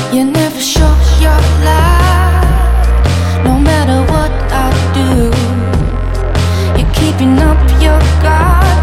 You never show your light, no matter what I do. You're keeping up your guard.